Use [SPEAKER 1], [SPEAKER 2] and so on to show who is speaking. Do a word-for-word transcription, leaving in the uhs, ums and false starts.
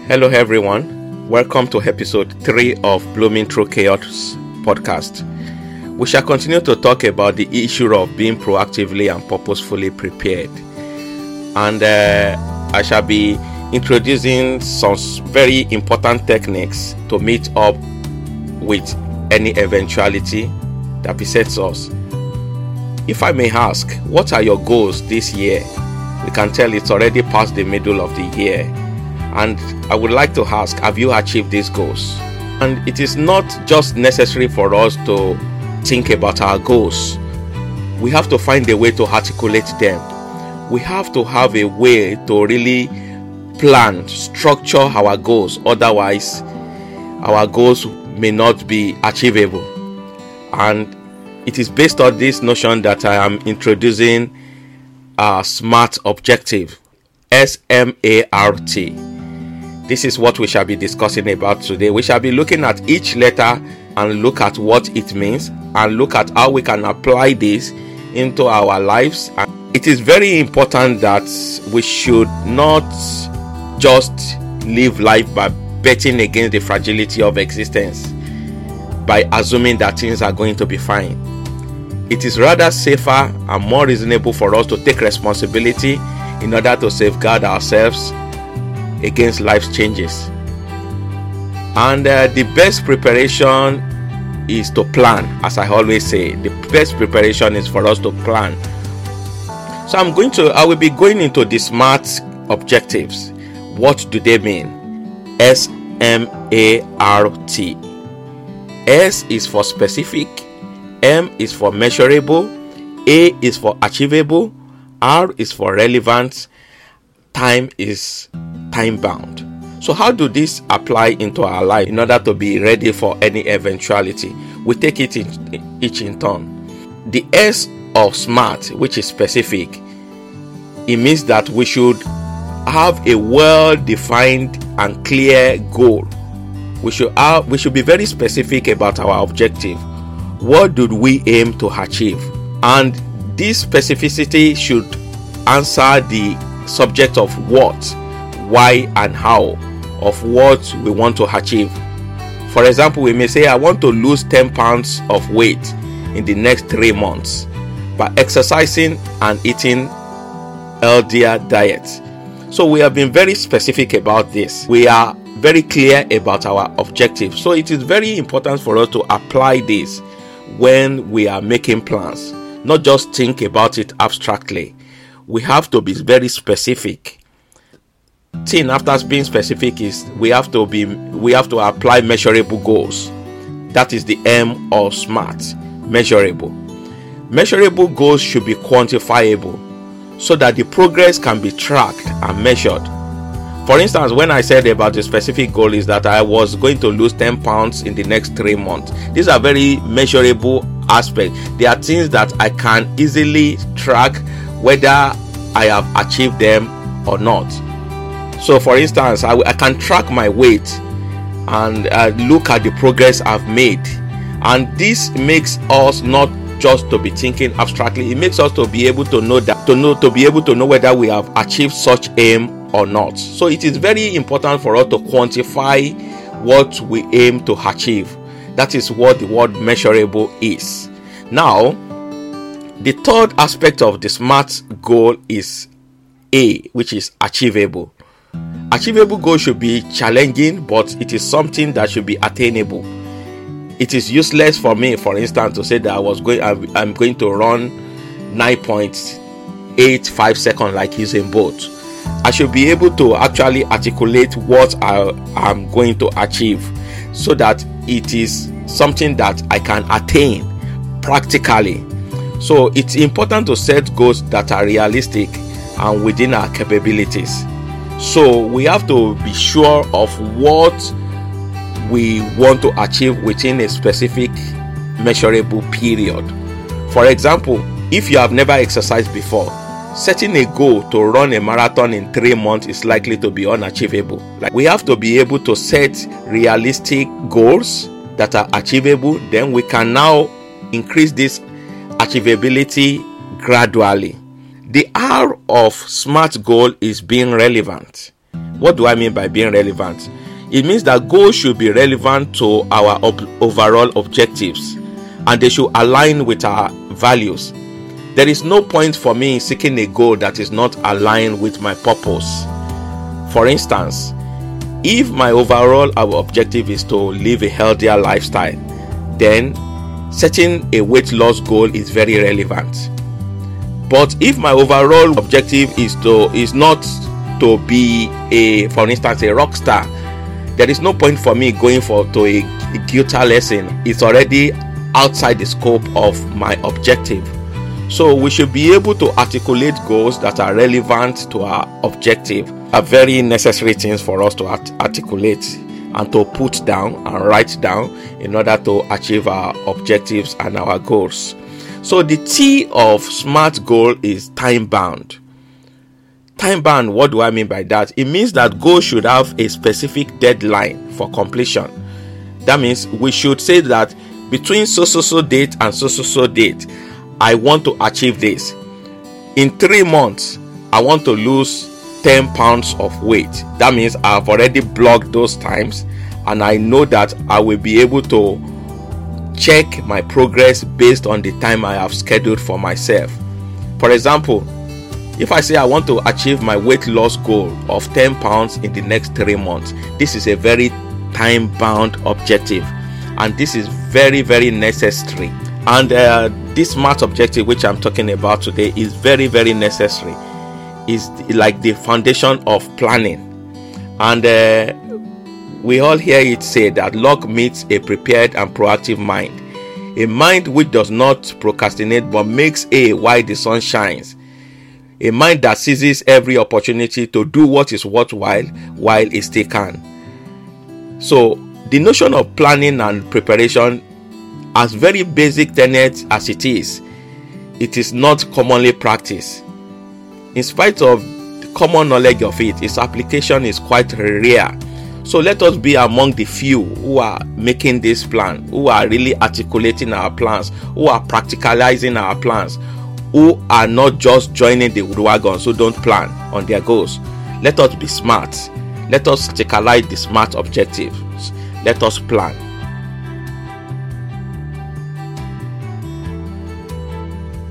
[SPEAKER 1] Hello everyone, welcome to episode three of Blooming Through Chaos podcast. We shall continue to talk about the issue of being proactively and purposefully prepared. And uh, I shall be introducing some very important techniques to meet up with any eventuality that besets us. If I may ask, what are your goals this year? We can tell it's already past the middle of the year. And I would like to ask, have you achieved these goals? And it is not just necessary for us to think about our goals. We have to find a way to articulate them. We have to have a way to really plan, structure our goals. Otherwise, our goals may not be achievable. And it is based on this notion that I am introducing a SMART objective, S M A R T. This is what we shall be discussing about today. We shall be looking at each letter and look at what it means and look at how we can apply this into our lives. And it is very important that we should not just live life by betting against the fragility of existence, by assuming that things are going to be fine. It is rather safer and more reasonable for us to take responsibility in order to safeguard ourselves against life's changes. And uh, the best preparation is to plan. As I always say, the best preparation is for us to plan. So I'm going to I will be going into the SMART objectives. What do they mean? S M A R T. S is for specific, M is for measurable, A is for achievable, R is for relevant, time is time bound. So how do this apply into our life in order to be ready for any eventuality? We take it in, each in turn. The S of SMART, which is specific, it means that we should have a well-defined and clear goal. We should have, we should be very specific about our objective. What do we aim to achieve? And this specificity should answer the subject of what, why, and how of what we want to achieve. For example, we may say, I want to lose ten pounds of weight in the next three months by exercising and eating healthier diet. So we have been very specific about this. We are very clear about our objective. So it is very important for us to apply this when we are making plans, not just think about it abstractly. We have to be very specific. Thing after being specific is we have to be we have to apply measurable goals. That is the M of SMART, measurable. Measurable goals should be quantifiable so that the progress can be tracked and measured. For instance, when I said about the specific goal is that I was going to lose ten pounds in the next three months. These are very measurable aspects. They are things that I can easily track whether I have achieved them or not. So for instance, I, I can track my weight and uh, look at the progress I've made. And this makes us not just to be thinking abstractly. It makes us to be able to know that to know to be able to know whether we have achieved such aim or not. So it is very important for us to quantify what we aim to achieve. That is what the word measurable is. Now, the third aspect of the SMART goal is A, which is achievable. Achievable goal should be challenging, but it is something that should be attainable. It is useless for me, for instance, to say that I was going I'm going to run nine point eight five seconds like Usain Bolt. I should be able to actually articulate what I am going to achieve so that it is something that I can attain practically. So it's important to set goals that are realistic and within our capabilities. So we have to be sure of what we want to achieve within a specific measurable period. For example, if you have never exercised before, setting a goal to run a marathon in three months is likely to be unachievable. Like, we have to be able to set realistic goals that are achievable. Then we can now increase this achievability gradually. The R of SMART goal is being relevant. What do I mean by being relevant? It means that goals should be relevant to our ob- overall objectives, and they should align with our values. There is no point for me in seeking a goal that is not aligned with my purpose. For instance, if my overall objective is to live a healthier lifestyle, then setting a weight loss goal is very relevant. But if my overall objective is to is not to be a, for instance, a rock star, there is no point for me going for to a, a guitar lesson. It's already outside the scope of my objective. So we should be able to articulate goals that are relevant to our objective. Are very necessary things for us to art- articulate and to put down and write down in order to achieve our objectives and our goals. So the T of SMART goal is time bound. Time bound, what do I mean by that? It means that goals should have a specific deadline for completion. That means we should say that between so so so date and so so so date, I want to achieve this. In three months, I want to lose ten pounds of weight. That means I've already blocked those times, and I know that I will be able to check my progress based on the time I have scheduled for myself. For example, if I say I want to achieve my weight loss goal of ten pounds in the next three months, this is a very time-bound objective, and this is very, very necessary. And uh, this SMART objective, which I'm talking about today, is very, very necessary. It's like the foundation of planning. And uh, we all hear it said that luck meets a prepared and proactive mind. A mind which does not procrastinate but makes hay while the sun shines. A mind that seizes every opportunity to do what is worthwhile while it still can. So the notion of planning and preparation, as very basic tenet as it is, it is not commonly practiced. In spite of the common knowledge of it, its application is quite rare. So let us be among the few who are making this plan, who are really articulating our plans, who are practicalizing our plans, who are not just joining the wagons who don't plan on their goals. Let us be smart. Let us articulate the SMART objectives. Let us plan.